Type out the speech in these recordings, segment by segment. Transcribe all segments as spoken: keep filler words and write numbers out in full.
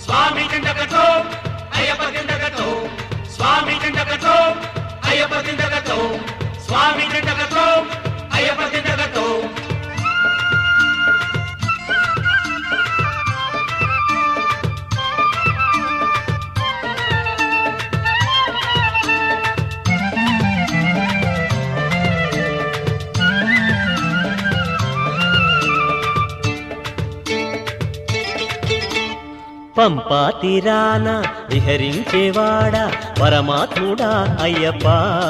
స్వామి దండకతో అయ్యప్ప దండకతో స్వామి దండకతో అయ్యప్ప దండకతో స్వామి దండకతో అయ్యప్ప దండకతో పంపా తీరాన విహరించేవాడా పరమాత్ముడా అయ్యప్ప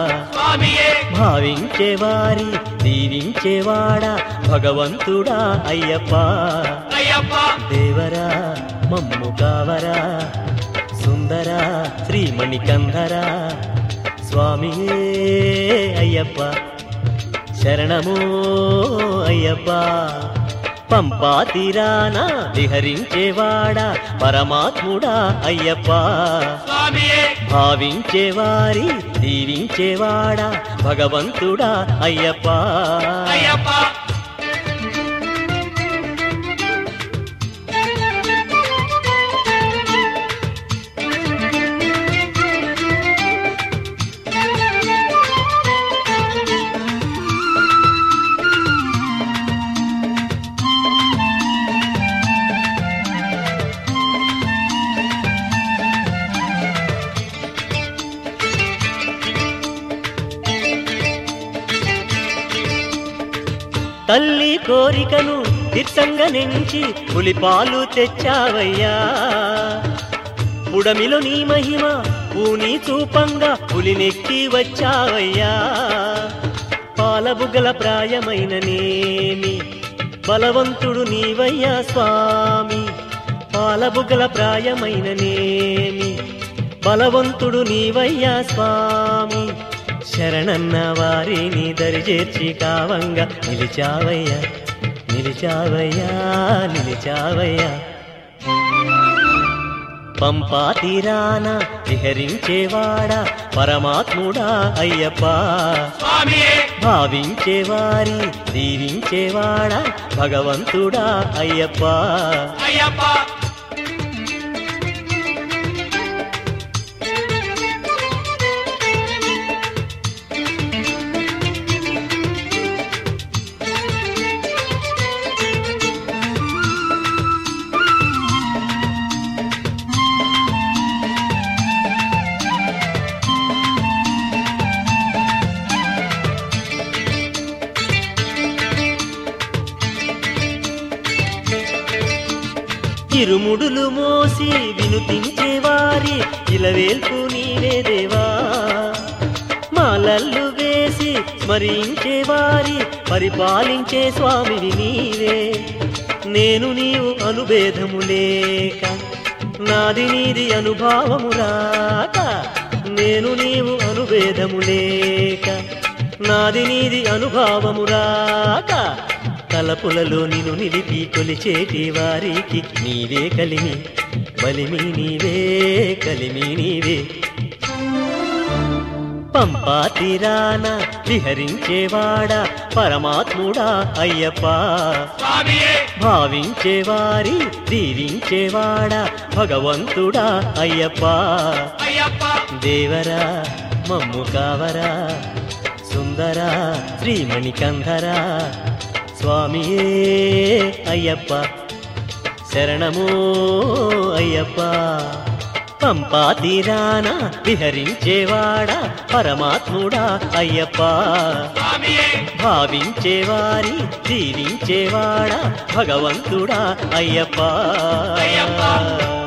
భావించేవారి దీవించేవాడా భగవంతుడా అయ్యప్ప దేవరా మమ్ము కావరా సుందరా శ్రీమణికంధరా స్వామియే అయ్యప్ప శరణమో అయ్యప్ప పంపా తీరాన విహరించేవాడా పరమాత్ముడా అయ్యప్ప భావించేవారి దీవించేవాడా భగవంతుడా అయ్యప్ప తల్లి కోరికను తీర్థంగా నెంచి పులిపాలు తెచ్చావయ్యా పుడమిలో నీ మహిమ పూని చూపంగా పులినెక్కి వచ్చావయ్యా పాలబుగ్గల ప్రాయమైన నేమి బలవంతుడు నీవయ్యా స్వామి పాలబుగ్గల ప్రాయమైన నేమి బలవంతుడు నీవయ్యా స్వామి శరణన్న వారిని దరిచేర్చి కావంగా నిలిచావయ్యా నిలిచావయ్యా నిలిచావయ్యా పంపా తీరాన విహరించేవాడా పరమాత్ముడా అయ్యప్ప భావించేవారి దీవించేవాడా భగవంతుడా అయ్యప్ప ఇరుముడులు మోసి వినుతించేవారి ఇలవేల్పు నీవే దేవా మాలల్లు వేసి స్మరించేవారి పరిపాలించే స్వామివి నీవే నేను నీవు అనుభేదము లేక నాది నీది అనుభావము రాక నేను నీవు అనుభేదము లేక నాది నీది అనుభావము రాక తలపులలో నిన్ను నిలిపి కొలిచేటి వారికి నీవే కలిమి బలిమి నీవే కలిమి నీవే పంపా తీరాన విహరించేవాడా పరమాత్ముడా అయ్యప్ప భావించేవారి దీవించేవాడా భగవంతుడా అయ్యప్ప దేవరా మమ్ము కావరా సుందరా శ్రీమణికంధరా స్వామియే అయ్యప్ప శరణమో అయ్యప్ప పంపా తీరాన విహరించేవాడా పరమాత్ముడా అయ్యప్ప భావించేవారి దీవించేవాడా భగవంతుడా అయ్యప్ప